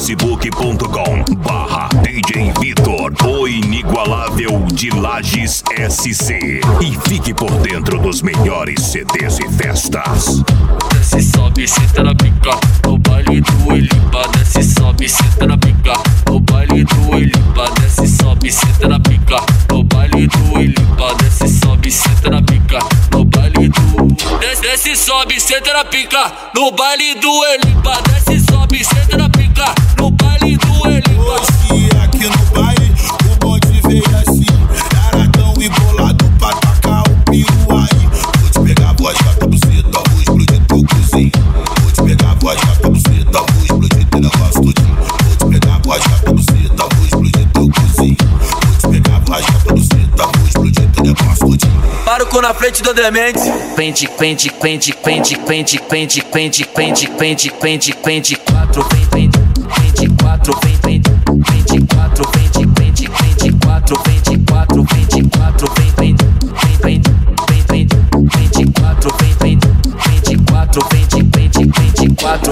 facebook.com/DJ Vitor, o inigualável de Lages SC. E fique por dentro dos melhores CDs e festas. Desce, sobe, senta na pica, no baile do Elipa. Desce, sobe, senta na pica, no baile do Elipa. Desce, sobe, senta na pica, no baile do Elipa. Desce, sobe, senta na pica, no baile do... Desce, sobe, senta na pica, no baile do Elipa. Desce, sobe, senta na pica, no baile do Elipa. Hoje aqui no baile, o bonde veio assim, taradão e bolado pra tacar o piru aí. Vou te pegar a voz, gata, buceta, vou explodir teu cozinho. Vou te pegar a voz, gata, buceta, vou explodir teu negócio todinho. Vou te pegar a voz, gata, buceta, vou explodir teu cozinho. Vou te pegar a voz, gata, buceta, vou explodir teu negócio todinho. Para o cu na frente do André Mendes. Pente, 4, vem, 24, vem, 24, 24, 24, 24, vem, 24, vem, 24, 24.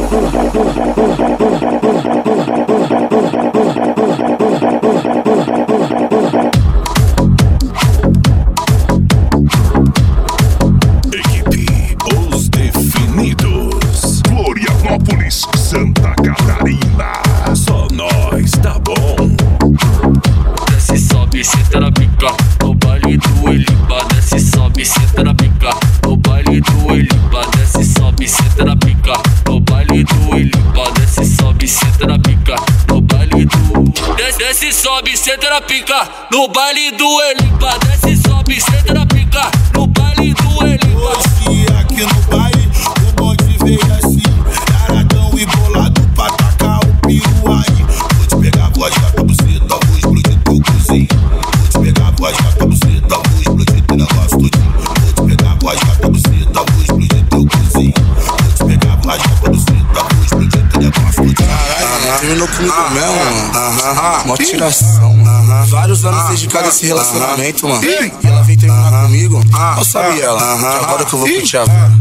Equipe Os Definidos, Florianópolis, Santa Catarina. Só nós, tá bom? Desce, sobe, senta na pica, no baile do Elipa. Desce, sobe, senta na pica, no baile do Elipa. Desce, sobe, senta na pica, no baile do Elipa. Desce, sobe, senta na pica, no baile do... Desce, sobe, senta na pica, no baile do Elipa. Desce, sobe, senta na pica, no baile do Elipa. Hoje aqui no baile, o bonde veio assim, taradão e bolado pra tacar o piru aí. Vou te pegar a voz, gata, buceta, vou explodir teu cozinho. Vou te pegar a voz, gata, buceta, vou explodir teu negócio todinho. Vou te pegar a voz, gata, buceta, vou explodir teu cozinho. Vou te pegar a voz, gata, buceta, vou explodir teu negócio todinho. Terminou comigo mesmo, mano. Mó tiração. Vários anos dedicado a esse relacionamento, mano. E ela veio terminar comigo. Eu sabia ela. Que agora que eu vou curtir a vida.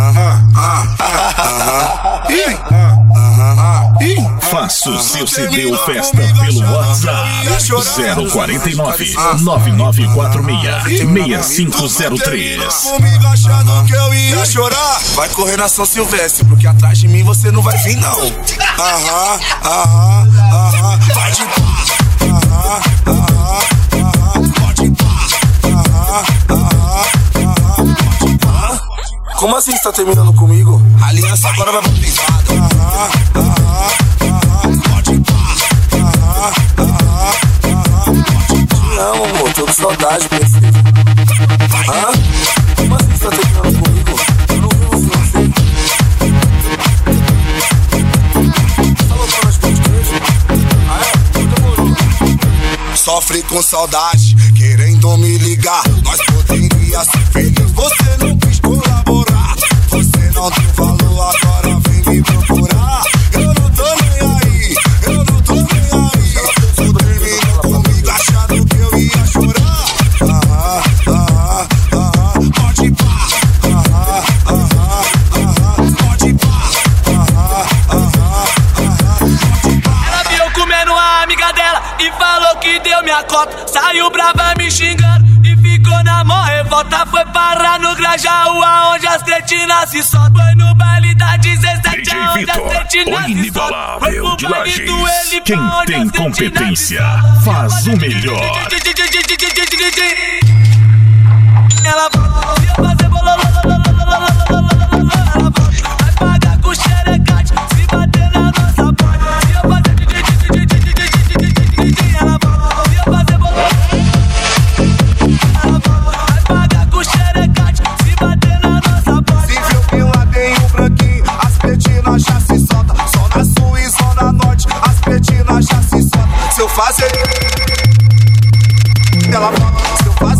Faça o seu CD ou festa pelo WhatsApp 049 9946 6503. Comigo achando que eu ia chorar. Vai correr na São Silvestre, porque atrás de mim você não vai vir, não. Vai de pá. Pode pá. Como assim você tá terminando comigo? A aliança agora vai pra privada. Pode pá. Não, amor, tô com saudade, perfeito. Como assim você tá terminando comigo? Eu não vi você. Falou pra nós pão de queijo? Demorou. Sofre com saudade, querendo me ligar. Nós poderia ser feliz, você não quis colaborar. Você não deu valor, agora vem me procurar. Eu não tô nem aí, eu não tô nem aí. Você terminou comigo achando que eu ia chorar. Pode pá. Pode pá. Ela viu comendo a amiga dela e falou que deu minha cota. Saiu brava me xingando e ficou na mó revolta. Foi parar no Grajaú, aonde as cretinas se soltam. Foi no baile da 17, DJ aonde as Vitor, cretinas o se inigualável soltam. de Lages. Quem tem competência faz o melhor. Ela vai fazer bololô. Ela vai pagar com xerecate, se bater na nossa porta. Se eu fazer ela vai fazer bololô. Ela vai pagar com xerecate, se bater na nossa porta. Se viu que lá tem um branquinho, as pletinas já se soltam. Zona sul e zona norte, as pletinas já se soltam. Se eu fazer ela se eu fazer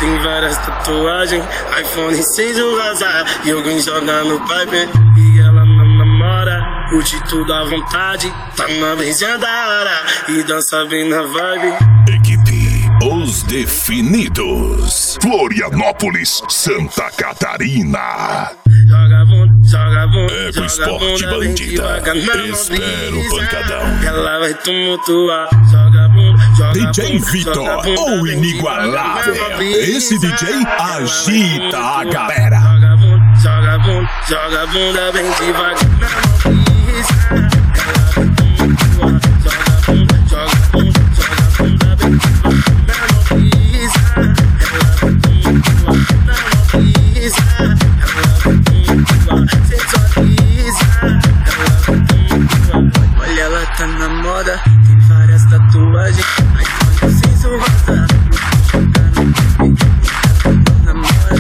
tem várias tatuagens, iPhone 6 ou vazar, e alguém joga no pipe. E ela não namora, curte tudo à vontade, tá na brisa da hora e dança bem na vibe. Equipe Os Definidos, Florianópolis, Santa Catarina. É pro esporte bandida, espero o pancadão. Ela vai tumultuar, joga bunda, DJ Vitor, o inigualável. Esse DJ agita a galera. Joga bunda bem devagar na pista. Olha, ela tá na moda, tem várias tatuagens, iPhone 6 ou rosa. Na moda,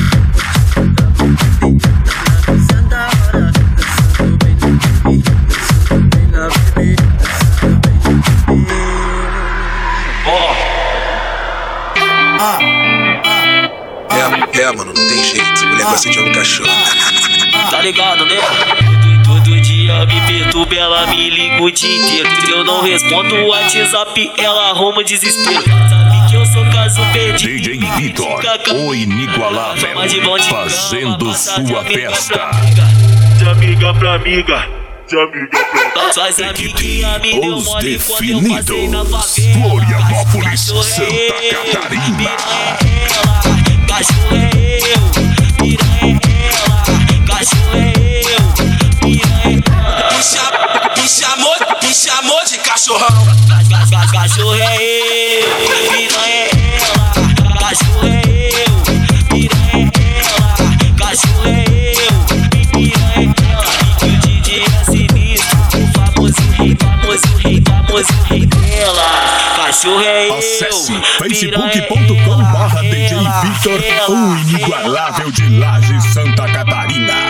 na brisa da hora, dançando bem na baby, dançando bem na baby. Mano, não tem jeito, o negócio de um cachorro. Tá ligado, né? Todo dia me perturba, ela me liga o dia inteiro. Se eu não respondo o WhatsApp, ela arruma desespero. Sabe que eu sou caso perdido. DJ Vitor, o inigualável, fazendo sua festa. De amiga pra amiga, de amiga pra Equipe Os Definidos, Florianópolis, Santa Catarina. Cachorro é eu, piranha é ela, cachorro é eu, piranha é ela. Me chamou de cachorrão. Cachorro é eu, piranha é ela, cachorro é eu, piranha é ela, cachorro é eu, piranha é ela. E o DJ é sinistro, o famoso rei dela. Cachorro é eu. Acesse facebook.com/DJ Vitor, o inigualável de Lages, Santa Catarina.